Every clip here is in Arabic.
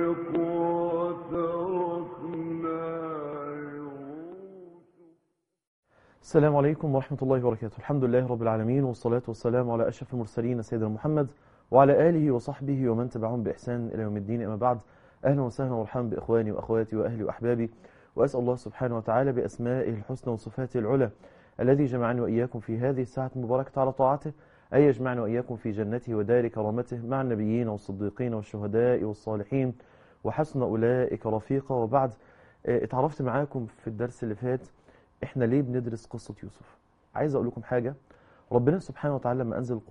السلام عليكم ورحمة الله وبركاته. الحمد لله رب العالمين، والصلاة والسلام على أشرف المرسلين سيدنا محمد وعلى آله وصحبه ومن تبعهم بإحسان إلى يوم الدين. أما بعد، أهلا وسهلا ومرحبا بإخواني وأخواتي وأهلي وأحبابي، وأسأل الله سبحانه وتعالى بأسمائه الحسنى وصفاته العلى الذي جمعني وإياكم في هذه الساعة المباركة على طاعته أن يجمعنا وإياكم في جنته ودار كرامته مع النبيين والصديقين والشهداء والصالحين وحسن أولئك رفيقا. وبعد، اتعرفت معاكم في الدرس اللي فات احنا ليه بندرس قصة يوسف. عايز اقول لكم حاجة، ربنا سبحانه وتعالى لما انزل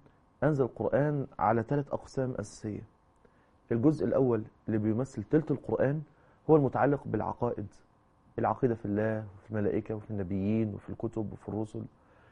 القرآن على 3 أقسام أساسية. الجزء الأول اللي بيمثل تلت القرآن هو المتعلق بالعقائد، العقيدة في الله وفي الملائكة وفي النبيين وفي الكتب وفي الرسل.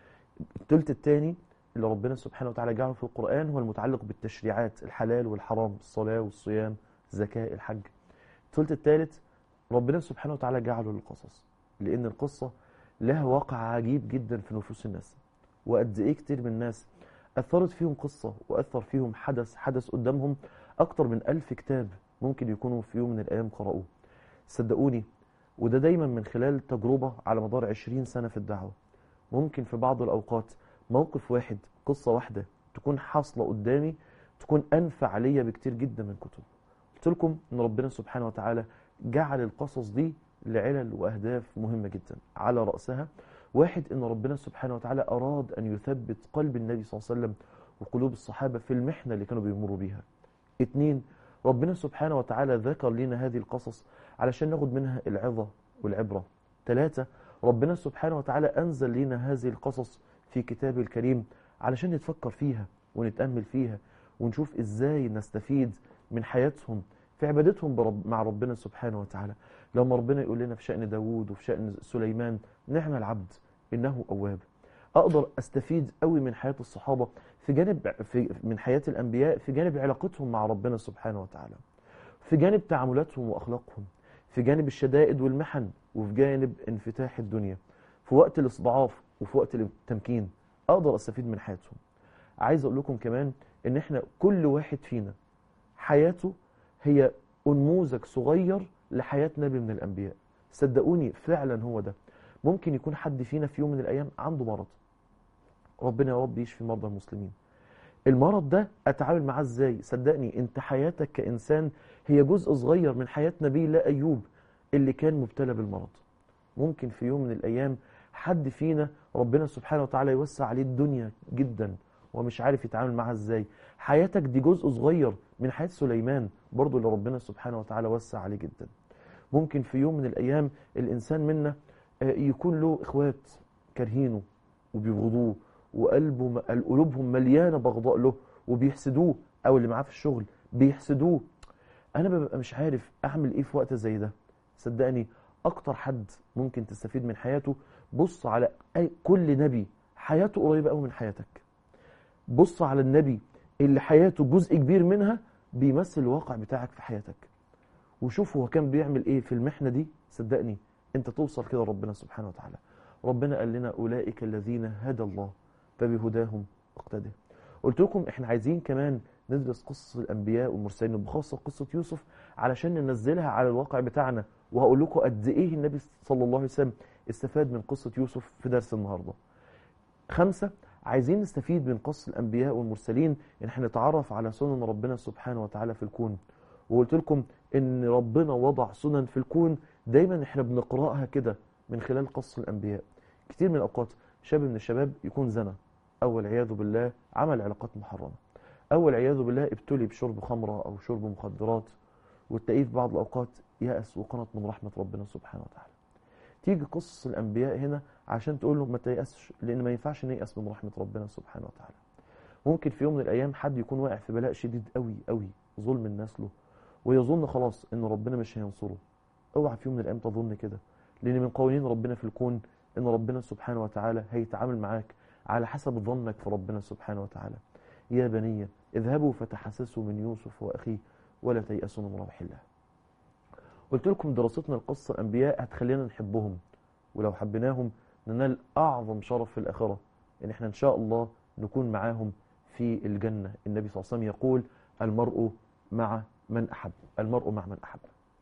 التلت الثاني اللي ربنا سبحانه وتعالى جعله في القرآن هو المتعلق بالتشريعات، الحلال والحرام، الصلاة والصيام، الزكاة، الحج. التلت الثالث ربنا سبحانه وتعالى جعله للقصص، لأن القصة لها واقع عجيب جدا في نفوس الناس، وقد إيه كتير من الناس أثرت فيهم قصة وأثر فيهم حدث قدامهم أكتر من 1000 كتاب ممكن يكونوا في يوم من الأيام قرأوه. صدقوني، وده دايما من خلال تجربة على مدار 20 سنة في الدعوة. ممكن في بعض الأوقات موقف واحد، قصة واحدة تكون حاصلة قدامي تكون أنفع ليا بكتير جدا من كتب. قلت لكم إن ربنا سبحانه وتعالى جعل القصص دي لعلل وأهداف مهمة جدا، على رأسها واحد، إن ربنا سبحانه وتعالى أراد أن يثبت قلب النبي صلى الله عليه وسلم وقلوب الصحابة في المحنة اللي كانوا بيمروا بيها. 2، ربنا سبحانه وتعالى ذكر لنا هذه القصص علشان ناخد منها العظة والعبرة. 3، ربنا سبحانه وتعالى أنزل لنا هذه القصص في كتابه الكريم علشان نتفكر فيها ونتأمل فيها ونشوف إزاي نستفيد من حياتهم في عبادتهم مع ربنا سبحانه وتعالى. لما ربنا يقول لنا في شأن داوود وفي شأن سليمان نعم العبد إنه أواب، أقدر أستفيد قوي من حياة الصحابة في جانب من حياة الأنبياء، في جانب علاقتهم مع ربنا سبحانه وتعالى، في جانب تعاملاتهم وأخلاقهم، في جانب الشدائد والمحن، وفي جانب انفتاح الدنيا، في وقت الاستضعاف وفي وقت التمكين أقدر أستفيد من حياتهم. عايز أقول لكم كمان إن إحنا كل واحد فينا حياته هي نموذج صغير لحياة نبي من الأنبياء. صدقوني فعلا هو ده. ممكن يكون حد فينا في يوم من الأيام عنده مرض، ربنا يا رب يشفي مرضى المسلمين. المرض ده أتعامل معاه إزاي؟ صدقني أنت حياتك كإنسان هي جزء صغير من حياة نبي الله أيوب اللي كان مبتلى بالمرض. ممكن في يوم من الأيام حد فينا ربنا سبحانه وتعالى يوسع عليه الدنيا جدا ومش عارف يتعامل معها إزاي. حياتك دي جزء صغير من حياة سليمان برضو اللي ربنا سبحانه وتعالى وسع عليه جدا. ممكن في يوم من الأيام الإنسان منا يكون له إخوات كارهينه وبيبغضوه قلوبهم مليانة بغضاء له وبيحسدوه، أو اللي معاه في الشغل بيحسدوه. أنا ببقى مش عارف أعمل إيه في وقت زي ده. صدقني أكتر حد ممكن تستفيد من حياته، بص على كل نبي حياته قريبة قوي من حياتك. بص على النبي اللي حياته جزء كبير منها بيمثل الواقع بتاعك في حياتك، وشوف هو كان بيعمل ايه في المحنة دي. صدقني انت توصل كده ربنا سبحانه وتعالى. ربنا قال لنا أولئك الذين هدى الله فبهداهم اقتدى. قلت لكم احنا عايزين كمان ندرس قصة الأنبياء والمرسلين وبخاصة قصة يوسف علشان ننزلها على الواقع بتاعنا، وهقول لكم قد ايه النبي صلى الله عليه وسلم استفاد من قصة يوسف في درس النهاردة. 5، عايزين نستفيد من قصة الأنبياء والمرسلين إن احنا نتعرف على سنن ربنا سبحانه وتعالى في الكون. وقلت لكم إن ربنا وضع سنن في الكون دايما احنا بنقرأها كده من خلال قصة الأنبياء. كتير من الأوقات شاب من الشباب يكون زنا، أو والعياذ بالله عمل علاقات محرمة، أو والعياذ بالله ابتلي بشرب خمرة أو شرب مخدرات، وتلاقيه في بعض الأوقات يأس وقنط من رحمة ربنا سبحانه وتعالى. تيجي قصص الأنبياء هنا عشان تقول له ما تيأسش، لأن ما ينفعش نيأس من رحمة ربنا سبحانه وتعالى. ممكن في يوم من الأيام حد يكون واقع في بلاء شديد قوي قوي، ظلم الناس له، ويظن خلاص إن ربنا مش هينصره. اوعى في يوم من الأيام تظن كده، لأن من قوانين ربنا في الكون إن ربنا سبحانه وتعالى هيتعامل معاك على حسب ظنك في ربنا سبحانه وتعالى. يا بني اذهبوا فتحسسوا من يوسف وأخيه ولا تيأسوا من روح الله. قلت لكم دراستنا لقصة الأنبياء هتخلينا نحبهم، ولو حبيناهم ننال أعظم شرف في الآخرة، إن احنا إن شاء الله نكون معاهم في الجنة. النبي صلى الله عليه وسلم يقول المرء مع من أحب، المرء مع من أحب.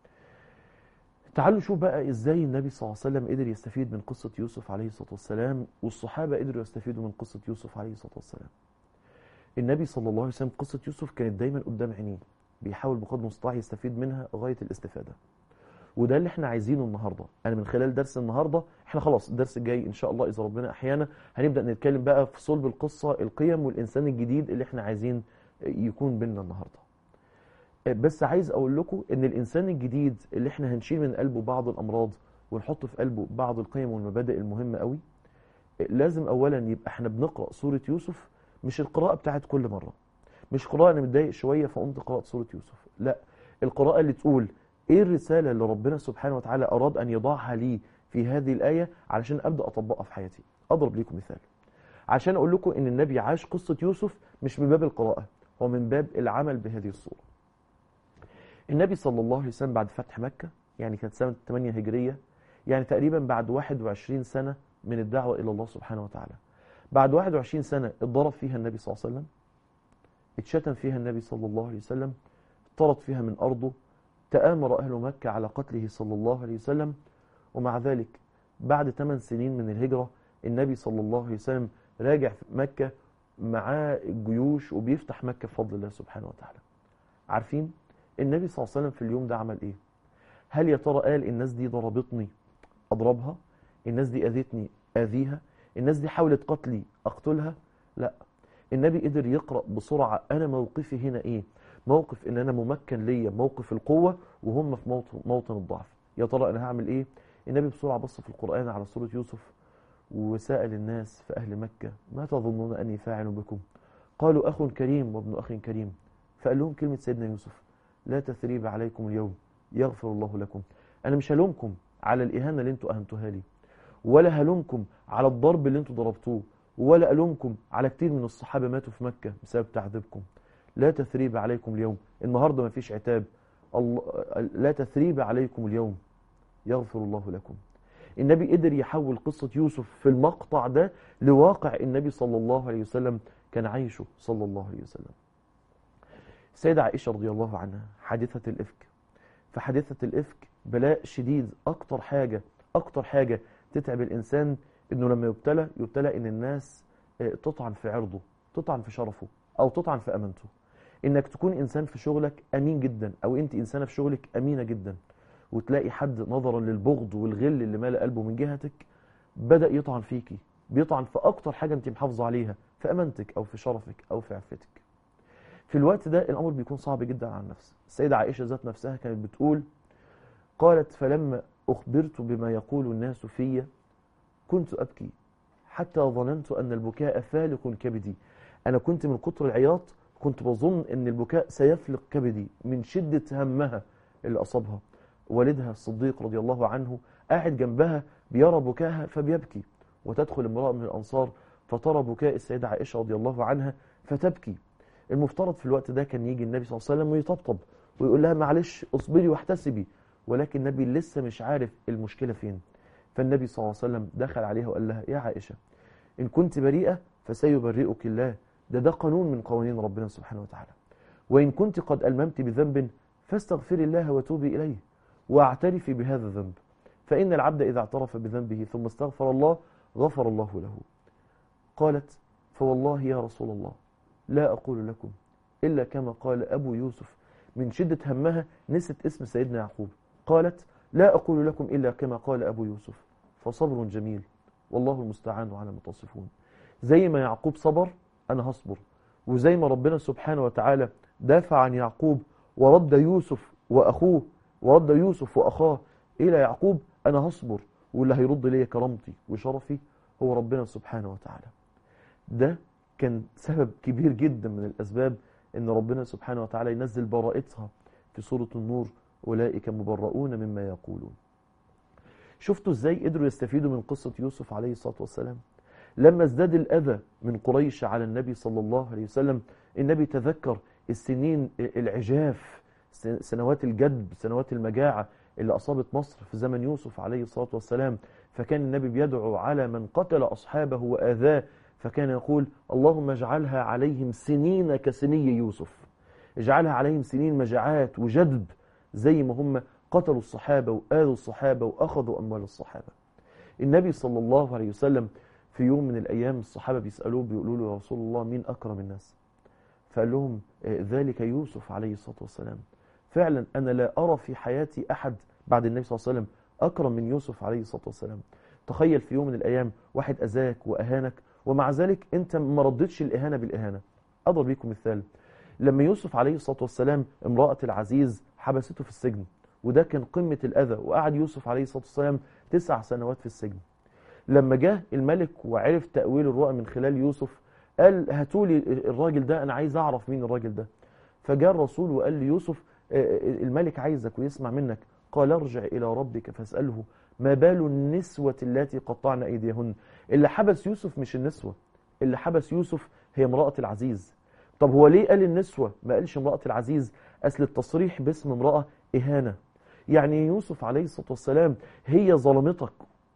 تعالوا نشوف بقى إزاي النبي صلى الله عليه وسلم قدر يستفيد من قصة يوسف عليه الصلاة والسلام، والصحابة قدروا يستفيدوا من قصة يوسف عليه الصلاة والسلام. النبي صلى الله عليه وسلم قصة يوسف كانت دايما قدام عينيه، بيحاول بقدر المستطاع يستفيد منها غاية الاستفادة. وده اللي احنا عايزينه النهاردة. أنا من خلال درس النهاردة، احنا خلاص الدرس الجاي إن شاء الله إذا ربنا أحيانا هنبدأ نتكلم بقى في صلب القصة، القيم والإنسان الجديد اللي احنا عايزين يكون بيننا النهاردة. بس عايز أقول لكم إن الإنسان الجديد اللي احنا هنشيل من قلبه بعض الأمراض ونحط في قلبه بعض القيم والمبادئ المهمة قوي، لازم أولا يبقى احنا بنقرأ سورة يوسف، مش القراءة بتاعت كل مرة، مش قراءة أنا متضايق شوية فقمت قرأت سورة يوسف، لا، القراءة اللي تقول إيه الرسالة اللي ربنا سبحانه وتعالى أراد أن يضعها لي في هذه الآية علشان أبدأ أطبقها في حياتي. أضرب لكم مثال عشان أقول لكم إن النبي عاش قصة يوسف مش من باب القراءة، هو من باب العمل بهذه الصورة. النبي صلى الله عليه وسلم بعد فتح مكة، يعني كانت سنة 8 هجرية، يعني تقريبا بعد 21 سنة من الدعوة إلى الله سبحانه وتعالى. بعد 21 سنة اتضرب فيها النبي صلى الله عليه وسلم، اتشتم فيها النبي صلى الله عليه وسلم، طرد فيها من أرضه، تآمر أهل مكة على قتله صلى الله عليه وسلم. ومع ذلك بعد 8 سنين من الهجرة النبي صلى الله عليه وسلم راجع في مكة معاه الجيوش وبيفتح مكة بفضل الله سبحانه وتعالى. عارفين النبي صلى الله عليه وسلم في اليوم ده عمل إيه؟ هل يا ترى قال الناس دي ضربتني أضربها، الناس دي أذيتني أذيها، الناس دي حاولت قتلي أقتلها؟ لا، النبي قدر يقرأ بسرعة أنا موقفي هنا إيه، موقف إن أنا ممكن ليا موقف القوة وهم في موطن الضعف، يا ترى أنا هعمل إيه؟ النبي بسرعة بص في القرآن على سورة يوسف وسأل الناس في أهل مكة ما تظنون أني فاعل بكم؟ قالوا أخ كريم وابن أخ كريم. فقال لهم كلمة سيدنا يوسف لا تثريب عليكم اليوم يغفر الله لكم. أنا مش هلومكم على الإهانة اللي انتوا أهنتوها لي، ولا هلومكم على الضرب اللي انتوا ضربتوه، ولا ألومكم على كتير من الصحابة ماتوا في مكة بسبب تعذيبكم. لا تثريب عليكم اليوم، النهاردة ما فيش عتاب، لا تثريب عليكم اليوم يغفر الله لكم. النبي قدر يحول قصة يوسف في المقطع ده لواقع النبي صلى الله عليه وسلم كان عايشه صلى الله عليه وسلم. السيدة عائشة رضي الله عنها حادثة الإفك، فحادثة الإفك بلاء شديد، أكتر حاجة تتعب الإنسان إنه لما يبتلى إن الناس تطعن في عرضه، تطعن في شرفه، أو تطعن في أمانته. إنك تكون إنسان في شغلك أمين جدا، أو أنت إنسانة في شغلك أمينة جدا، وتلاقي حد نظرا للبغض والغل اللي مال قلبه من جهتك بدأ يطعن فيكي، بيطعن في أكتر حاجة أنت محافظة عليها، في أمانتك أو في شرفك أو في عفتك. في الوقت ده الأمر بيكون صعب جدا على النفس. السيدة عائشة ذات نفسها كانت بتقول، قالت فلما أخبرت بما يقول الناس في كنت أبكي حتى ظننت أن البكاء فالق كبدي. أنا كنت من كتر العياط كنت بظن أن البكاء سيفلق كبدي من شدة همها اللي أصابها. والدها الصديق رضي الله عنه قاعد جنبها بيرى بكاها فبيبكي، وتدخل امرأة من الأنصار فترى بكاء السيدة عائشة رضي الله عنها فتبكي. المفترض في الوقت ده كان يجي النبي صلى الله عليه وسلم ويطبطب ويقول لها معلش اصبري واحتسبي، ولكن النبي لسه مش عارف المشكلة فين. فالنبي صلى الله عليه وسلم دخل عليها وقال لها يا عائشة إن كنت بريئة فسيبرئك الله، ده قانون من قوانين ربنا سبحانه وتعالى، وإن كنت قد ألممت بذنب فاستغفري الله وتوبي إليه واعترفي بهذا الذنب، فإن العبد إذا اعترف بذنبه ثم استغفر الله غفر الله له. قالت فوالله يا رسول الله لا أقول لكم إلا كما قال أبو يوسف. من شدة همها نسيت اسم سيدنا يعقوب، قالت لا أقول لكم إلا كما قال أبو يوسف، فصبر جميل والله المستعان على ما تصفون. زي ما يعقوب صبر أنا هصبر، وزي ما ربنا سبحانه وتعالى دافع عن يعقوب ورد يوسف وأخاه إلى يعقوب، أنا هصبر، واللي هيرد لي كرامتي وشرفي هو ربنا سبحانه وتعالى. ده كان سبب كبير جدا من الأسباب إن ربنا سبحانه وتعالى ينزل براءتها في سورة النور، أولئك مبرؤون مما يقولون. شفتوا إزاي قدروا يستفيدوا من قصة يوسف عليه الصلاة والسلام؟ لما ازداد الأذى من قريش على النبي صلى الله عليه وسلم، النبي تذكر السنين العجاف، سنوات الجدب، سنوات المجاعة اللي أصابت مصر في زمن يوسف عليه الصلاة والسلام. فكان النبي بيدعو على من قتل أصحابه وآذاه، فكان يقول اللهم اجعلها عليهم سنين كسني يوسف. اجعلها عليهم سنين مجاعات وجدب، زي ما هم قتلوا الصحابة وآذوا الصحابة وأخذوا أموال الصحابة. النبي صلى الله عليه وسلم في يوم من الأيام الصحابة بيسألوه بيقولوا له يا رسول الله مين أكرم الناس؟ فقال لهم ذلك يوسف عليه الصلاة والسلام. فعلا أنا لا أرى في حياتي أحد بعد النبي صلى الله عليه وسلم أكرم من يوسف عليه الصلاة والسلام. تخيل في يوم من الأيام واحد أذاك وأهانك ومع ذلك أنت ما ردتش الإهانة بالإهانة. أضرب لكم مثال، لما يوسف عليه الصلاة والسلام امرأة العزيز حبسته في السجن، وده كان قمة الأذى، وقعد يوسف عليه الصلاة والسلام 9 سنوات في السجن. لما جاء الملك وعرف تأويل الرؤى من خلال يوسف قال هاتولي الراجل ده، أنا عايز أعرف مين الراجل ده. فجاء الرسول وقال ليوسف الملك عايزك ويسمع منك. قال ارجع إلى ربك فاسأله ما بال النسوة التي قطعن أيديهن. اللي حبس يوسف مش النسوة، اللي حبس يوسف هي امرأة العزيز. طب هو ليه قال النسوة ما قالش امرأة العزيز؟ أصل التصريح باسم امرأة إهانة. يعني يوسف عليه الصلاة والسلام هي ظلمتك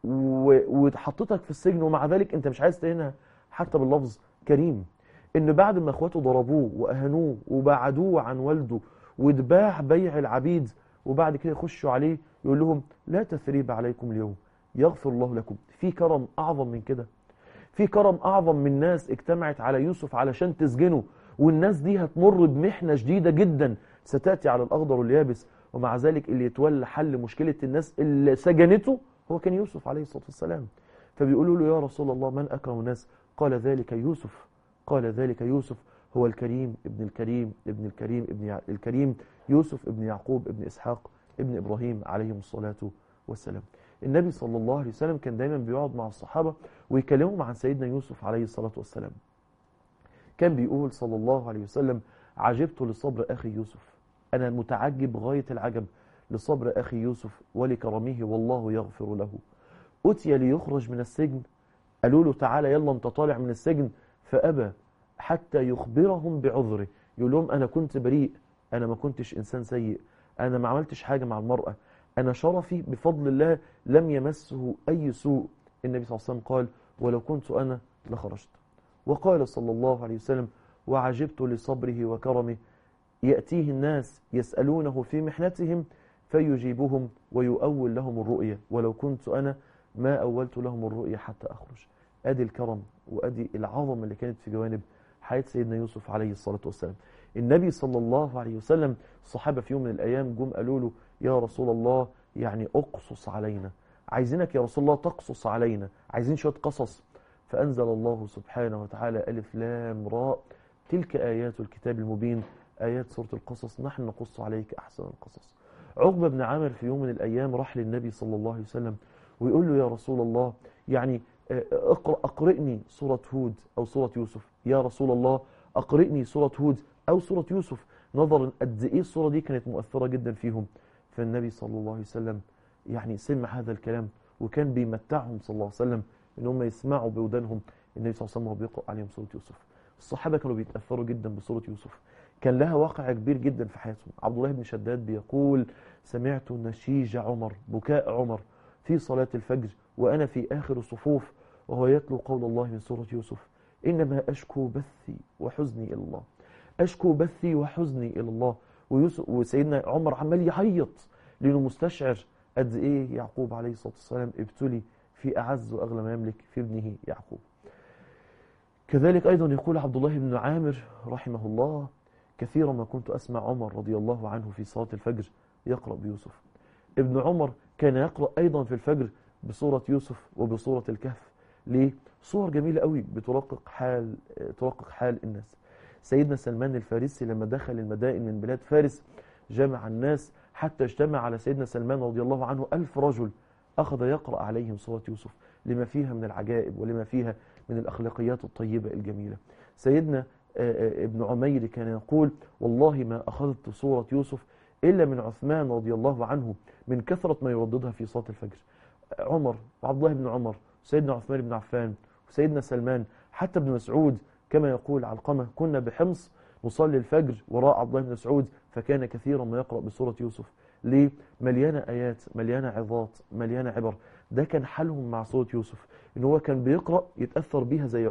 وحطتك في السجن ومع ذلك انت مش عايز تهينها حتى باللفظ كريم. ان بعد ما اخواته ضربوه واهانوه وبعدوه عن والده واتباع بيع العبيد، وبعد كده يخشوا عليه يقول لهم لا تثريب عليكم اليوم يغفر الله لكم. في كرم اعظم من كده؟ في كرم اعظم من ناس اجتمعت على يوسف علشان تسجنه، والناس دي هتمر بمحنة شديدة جدا ستأتي على الأخضر واليابس، ومع ذلك اللي يتولى حل مشكلة الناس اللي سجنته هو كان يوسف عليه الصلاة والسلام. فبيقولوا له يا رسول الله من أكرم الناس؟ قال ذلك يوسف. قال ذلك يوسف هو الكريم ابن الكريم ابن الكريم ابن الكريم يوسف ابن يعقوب ابن إسحاق ابن إبراهيم عليهم الصلاة والسلام. النبي صلى الله عليه وسلم كان دايما بيقعد مع الصحابة ويكلمهم عن سيدنا يوسف عليه الصلاة والسلام. كان بيقول صلى الله عليه وسلم عجبت لصبر أخي يوسف، أنا متعجب غاية العجب لصبر أخي يوسف ولكرمه والله يغفر له. أتي ليخرج من السجن، قالوا له تعالى يلا انت طالع من السجن، فأبى حتى يخبرهم بعذره. يقول لهم أنا كنت بريء، أنا ما كنتش إنسان سيء، أنا ما عملتش حاجة مع المرأة، أنا شرفي بفضل الله لم يمسه أي سوء. النبي صلى الله عليه وسلم قال ولو كنت أنا لخرجت. وقال صلى الله عليه وسلم وعجبت لصبره وكرمه يأتيه الناس يسألونه في محنتهم فيجيبهم ويؤول لهم الرؤية ولو كنت أنا ما أولت لهم الرؤية حتى أخرج. أدي الكرم وأدي العظمة اللي كانت في جوانب حياة سيدنا يوسف عليه الصلاة والسلام. النبي صلى الله عليه وسلم الصحابة في يوم من الأيام جم قالوا له يا رسول الله يعني أقصص علينا، عايزينك يا رسول الله تقصص علينا، عايزين شوية قصص. فأنزل الله سبحانه وتعالى ألف لام راء تلك آيات الكتاب المبين آيات سورة القصص نحن نقص عليك أحسن القصص. عقبة بن عامر في يوم من الأيام راح للنبي صلى الله عليه وسلم ويقول له يا رسول الله يعني أقرئني سورة هود أو سورة يوسف، يا رسول الله أقرئني سورة هود أو سورة يوسف، نظرا قد إيه السورة دي كانت مؤثرة جدا فيهم. فالنبي صلى الله عليه وسلم يعني سمع هذا الكلام وكان بيمتعهم صلى الله عليه وسلم ان هم يسمعوا بودانهم النبي صلى الله عليه وسلم وهو بيقرأ عليهم سورة يوسف. الصحابة كانوا بيتأثروا جدا بسورة يوسف، كان لها واقع كبير جدا في حياتهم. عبد الله بن شداد بيقول سمعت نشيج عمر بكاء عمر في صلاة الفجر وأنا في آخر الصفوف وهو يتلو قول الله من سورة يوسف إنما أشكو بثي وحزني إلى الله، أشكو بثي وحزني إلى الله. وسيدنا عمر عمال يعيط لأنه مستشعر قد إيه يعقوب عليه الصلاة والسلام ابتلي في أعز وأغلى ما يملك في ابنه يعقوب. كذلك أيضا يقول عبد الله بن عامر رحمه الله كثيرا ما كنت أسمع عمر رضي الله عنه في صلاة الفجر يقرأ بيوسف. ابن عمر كان يقرأ أيضا في الفجر بسورة يوسف وبسورة الكهف. ليه؟ صور جميلة قوي بترقق حال الناس. سيدنا سلمان الفارسي لما دخل المدائن من بلاد فارس جمع الناس حتى اجتمع على سيدنا سلمان رضي الله عنه 1000 رجل، أخذ يقرأ عليهم سورة يوسف لما فيها من العجائب ولما فيها من الأخلاقيات الطيبة الجميلة. سيدنا ابن عمير كان يقول والله ما أخذت سورة يوسف إلا من عثمان رضي الله عنه من كثرة ما يرددها في صلاة الفجر. عمر وعبد الله بن عمر وسيدنا عثمان بن عفان وسيدنا سلمان حتى ابن مسعود كما يقول علقمة كنا بحمص نصلي الفجر وراء عبد الله بن مسعود فكان كثيرا ما يقرأ بسورة يوسف. ليه؟ مليانة آيات مليانة عظات مليانة عبر. ده كان حالهم مع سورة يوسف، إن هو كان بيقرأ يتأثر بيها زي عمر،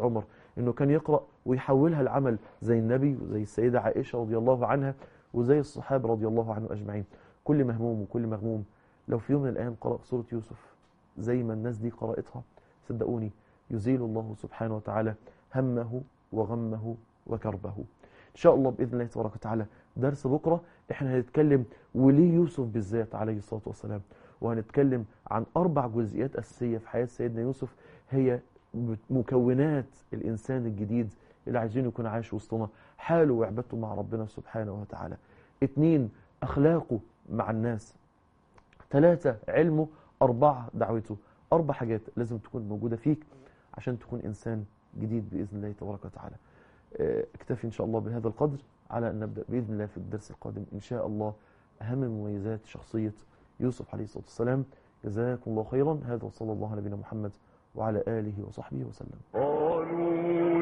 انه كان يقرأ ويحولها العمل زي النبي وزي السيدة عائشة رضي الله عنها وزي الصحابة رضي الله عنهم أجمعين. كل مهموم وكل مغموم لو في يوم من الأيام قرأ سورة يوسف زي ما الناس دي قرأتها، صدقوني يزيل الله سبحانه وتعالى همه وغمه وكربه. إن شاء الله بإذن الله تبارك وتعالى درس بكرة احنا هنتكلم وليه يوسف بالذات عليه الصلاة والسلام، وهنتكلم عن 4 جزئيات أساسية في حياة سيدنا يوسف هي مكونات الإنسان الجديد اللي عايزين يكون عايش وسطنا، حاله وعبادته مع ربنا سبحانه وتعالى. 2 أخلاقه مع الناس. 3 علمه. 4 دعوته. 4 حاجات لازم تكون موجودة فيك عشان تكون إنسان جديد بإذن الله تبارك وتعالى. اكتفي إن شاء الله بهذا القدر على أن نبدأ بإذن الله في الدرس القادم إن شاء الله أهم مميزات شخصية يوسف عليه الصلاة والسلام. جزاكم الله خيرا. هذا وصلى الله على نبينا محمد وعلى آله وصحبه وسلم.